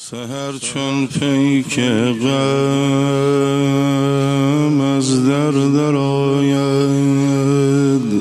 سحر چون پیک غم از در آید،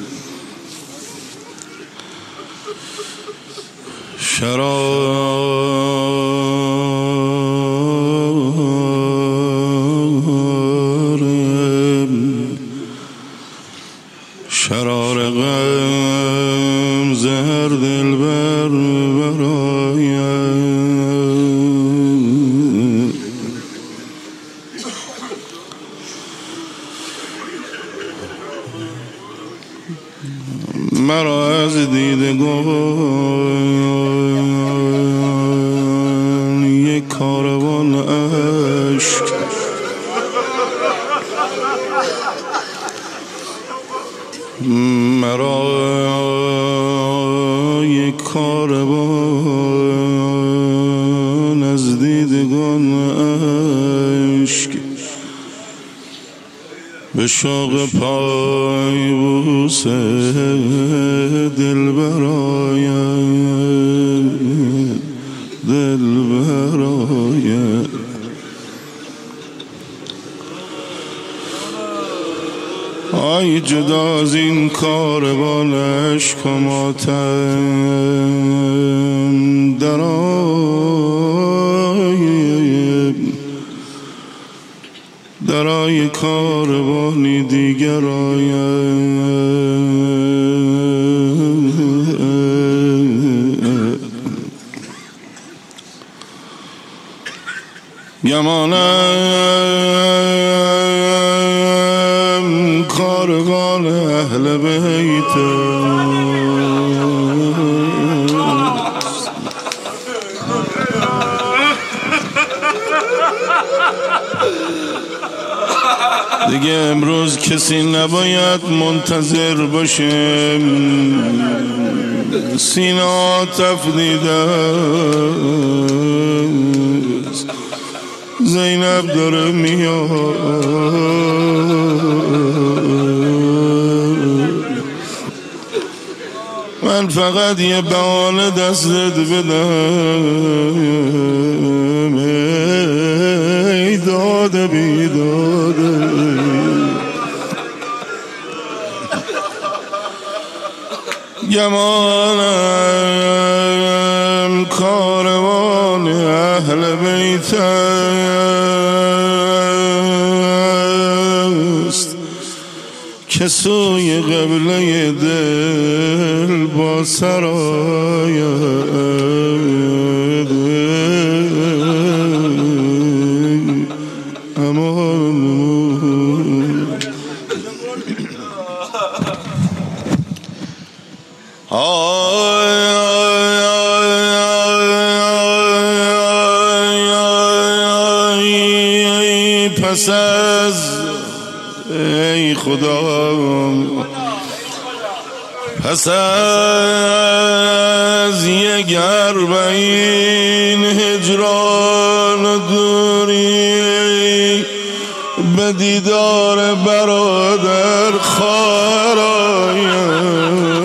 شرار غم زهر دلبر براید. مرا از دیدگان یک کاروان عشق مرا یک کاروان از دیدگان عشق به شوق پای بوس دلبر آید، دلبر آید. آی جدا از این کاروان عشق و ماتم درای کاروانی دیگر آید. گمانم کاروان اهل بیت دیگه امروز کسی نباید منتظر باشه، سینه تفدیده زینب داره میاد. من فقط یه بهانه دستت بدم، ای داده بیداده. گمانم کاروان اهل بیت است که سوی قبله دل با سر آید. امان پس از ای خدا، پس از یک 40 هجران دوری به دیدار برادر خواهر آیم.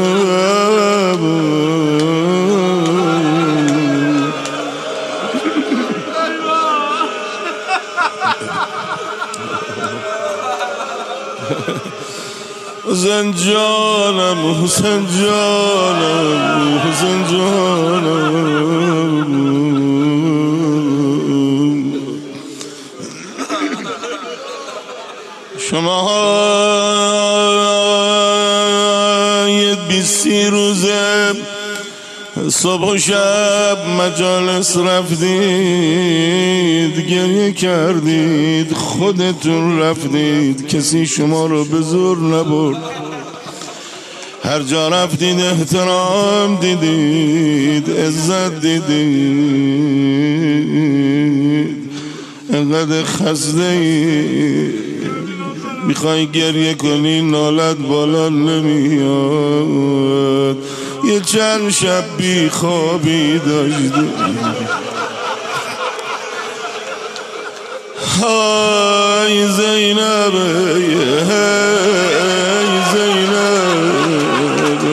حسین جانم، حسین جانم، حسین جانم. شما یه 20 روزه صبح و شب مجالس رفتید، گریه کردید، خودتون رفتید، کسی شما رو به زور نبرد. هر جا رفتید احترام دیدید، عزت دیدید. انقدر خسته ای میخوای گریه کنی، نالت بالا نمیاد. یه چند شب بی خوابی داشتی. های زینب، های زینب،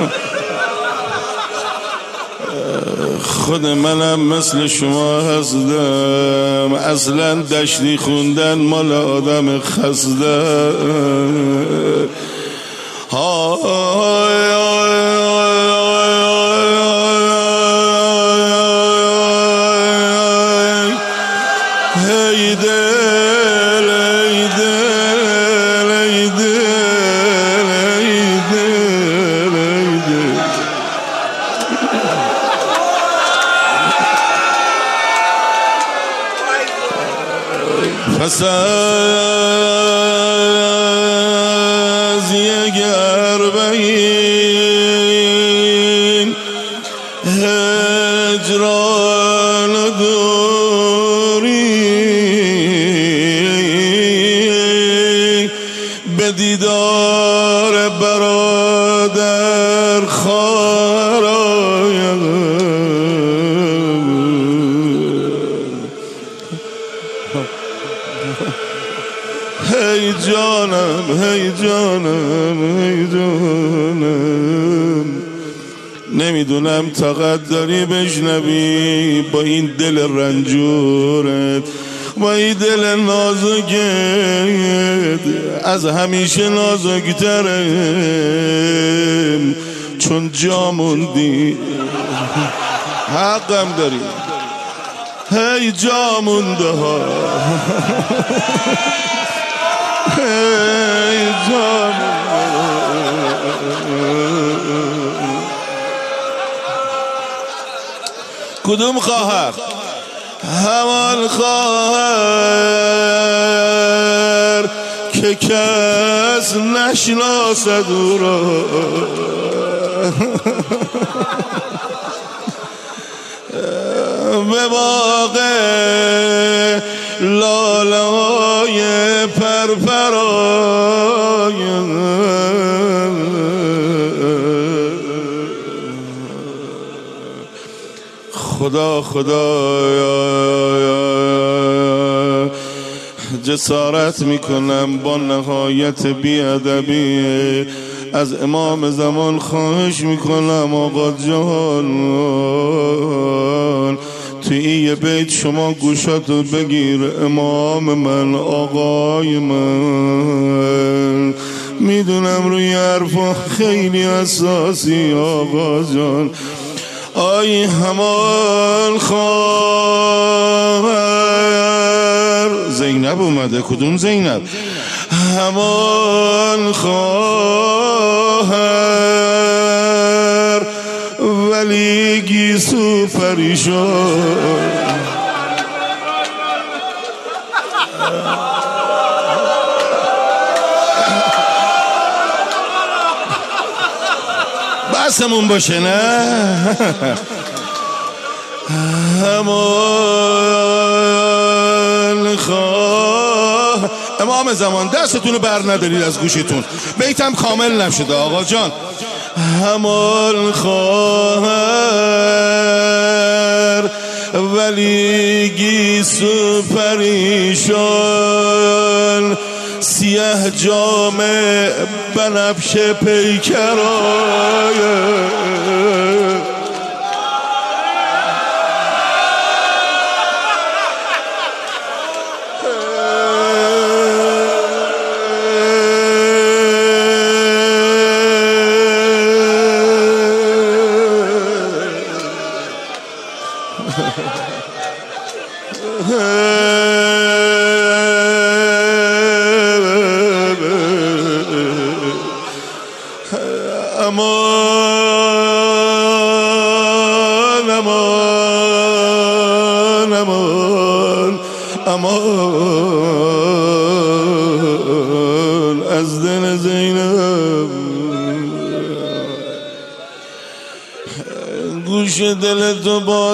خود منم مثل شما هستم، اصلا دشتی خوندن مال آدم خسته. ای دل ای دل ای دل ای دل ای دل. پس از یک اربعین هجران و دوری به دیدار برادر خواهر آیم. هی جانم هی جانم هی جانم، نمیدونم طاقت داری بشنوی با این دل رنجورت، با این دل نازکت، از همیشه نازکتره چون جا موندی. حقم داری، هی جا مونده ها، هی جا کدوم خواهر؟ همان خواهر که کس نشناسد او را، به باغ لاله های پرپرای خدا جسارت میکنم با نهایت بیادبی از امام زمان خواهش میکنم آقا جان توی یه بیت شما گوشاتو بگیر. امام من آقای من، میدونم روی حرفا خیلی اساسی آقا جان. آی همان خواهر زینب اومده. کدوم زینب؟ همان خواهر ولی گیسو پریشان، بسمون باشه نه. همان خواه امام زمان دستتون رو بر ندارید از گوشتون، بیتم کامل نشده آقا جان. همان خواهر ولی گیسو پریشان، سیاه جامه بنفش پیکرای امان امان امان امان از دل زینب. گوش دلتو باز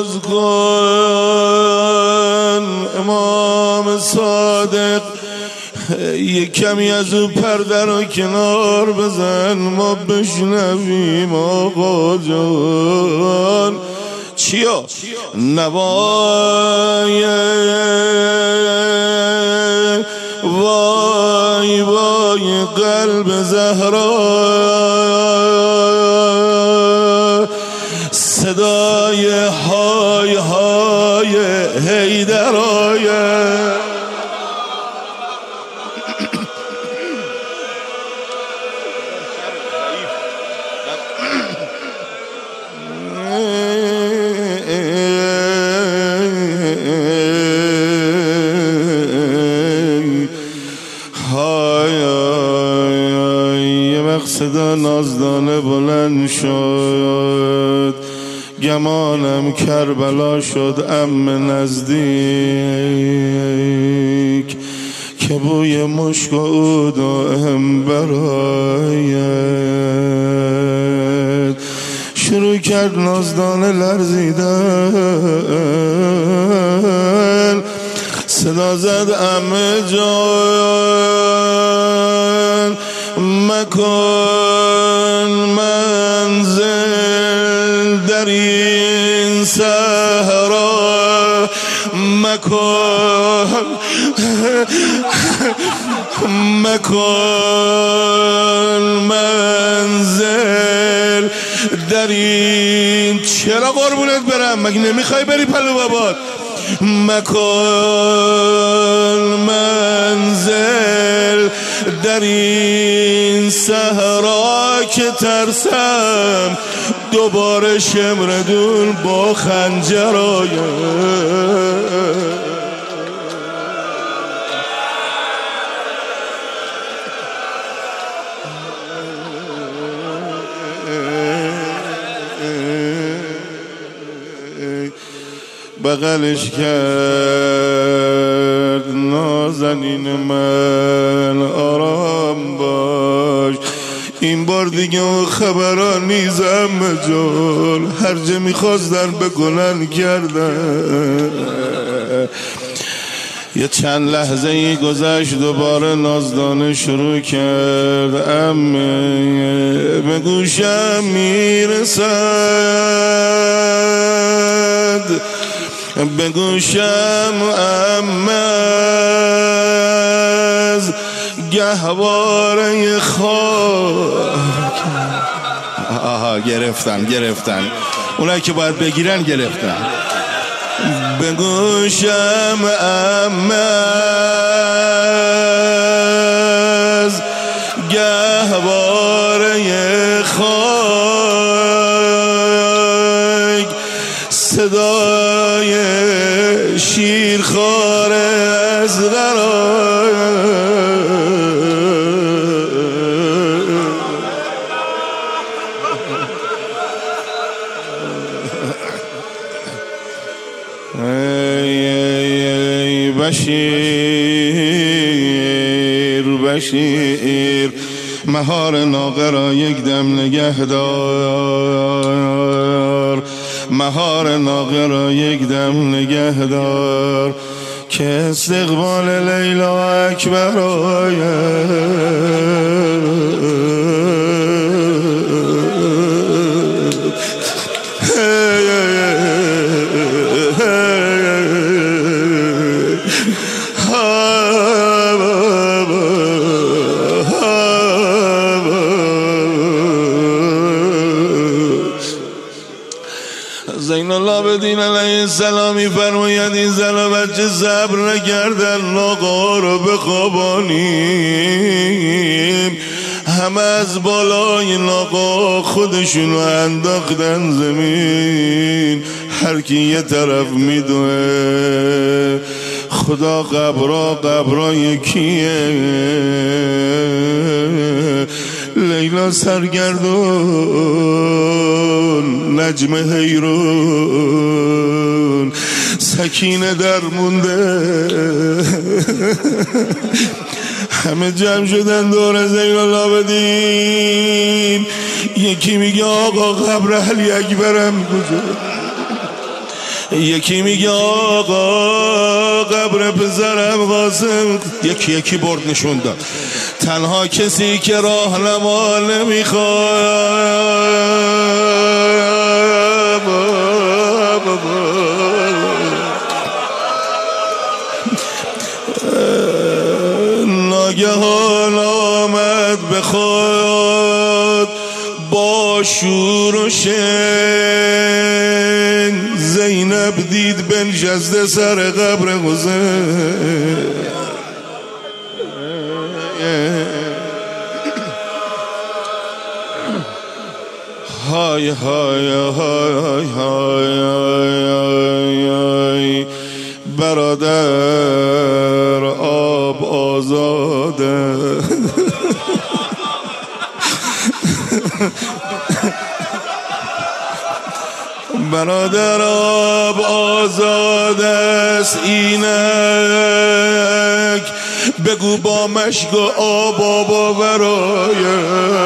کن امام صادق، یه کمی از اون پرده رو کنار بزن ما بشنویم آقا جان. چیا؟ نوای وای وای قلب زهرا صدای های های حیدرای صدا نازدانه بلند شد، گمانم کربلا شد ام نزدیک که بوی مشک و عود دائم برآید. شروع کرد نازدانه لرزیدن، صدا زد عمه جان مکن منزل در این صحرا، مکن منزل در این. چرا قربونت برم؟ مگه نمیخوای بری پلو بابات؟ مکن منزل در این صحرا که ترسم دوباره شمردون با خنجر آید. بغلش کرد نازنین من آرام باش، این بار دیگه اون خبران نیزم مجال، هر جا میخواستن بگنن کردن. یه چند لحظه ای گذشت، دوباره نازدانه شروع کرد عمه به گوشم میرسد، به گوشم عمه از گهواره خاک. آها گرفتن اونایی که باید بگیرن گرفتن. به گوشم عمه از گهواره خاک، صدای شیرخوار از غرای. ای بشیر مهار ناقه را یک دم نگهدار، مهار ناقه را یک دم نگهدار که استقبال لیلا اکبر زین العابدین علیه السلام می‌فرماید این زن و بچه صبر نکردن آقا رو بخوابانیم، همه از بالای ناقا خودشونو انداختن زمین، هر کی یه طرف میدوه. خدا قبرای کیه؟ لیلا سرگردون، نجم حیرون، سکینه در مونده، همه جمع شدن دور زین العابدین. یکی میگه آقا قبر علی اکبرم کجا؟ یکی میگه آقا قبر پسرم قاسم. یکی برد نشون داد. تنها کسی که راهنما ناگهان آمد به خود با شور و شن زینب دید بنشسته سر قبر حسین. های های های های های برادر آب آزاده. برادر آب آزاد است اینک، بگو با مشک و آب آبا برای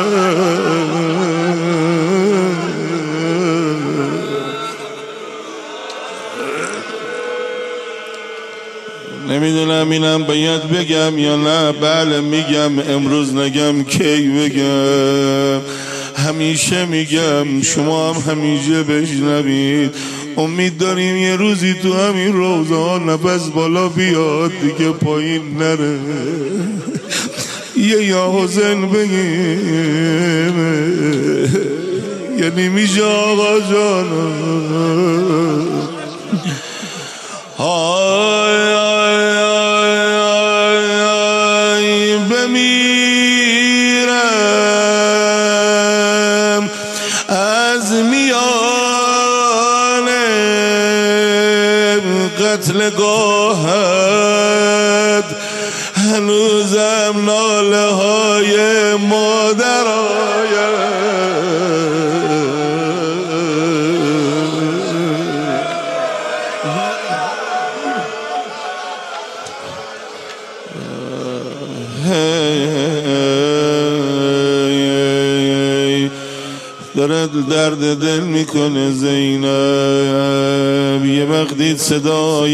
نمیدونم اینم باید بگم یا نه. بله میگم، امروز نگم کی بگم. همیشه میگم، شما هم همیشه بشنوید. امید داریم یه روزی تو همین روزه ها نفس بالا بیاد دیگه پایین نره. یه یا حسین بگیم، یعنی میشه آقا جان. های بمیرم از میان قتلگاهت، هنوزم ناله های مادر داره درد دل میکنه زینب. یه وقتی صدای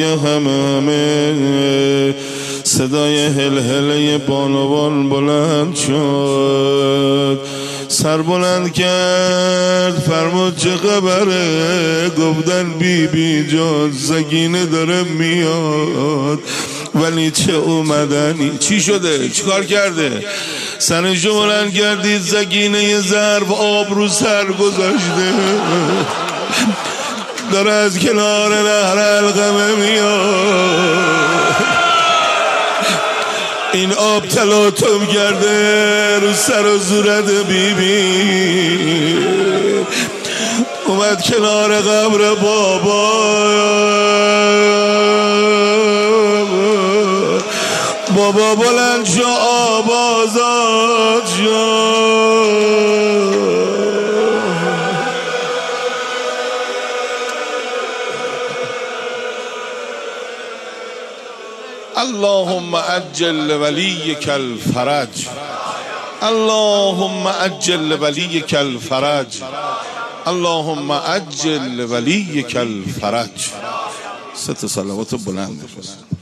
همه صدای هلهله بانوان بلند شد، سر بلند کرد، فرمود چه خبره؟ گفتن بی بی جان سکینه داره میاد. ولی چه اومدنی؟ چی شده؟ چیکار کرده؟ سرشو بلند کردید، سکینه یه ظرف آب رو سر گذاشته، داره از کنار نهر القمه میاد. این آب تلاطم کرده رو سر و صورت بیبی. اومد کنار قبر بابا، بابا بلند شو آب آزاد شو. اللهم عجل ولیک الفرج، اللهم عجل ولیک الفرج، اللهم عجل ولیک الفرج. 3 صلوات بلند.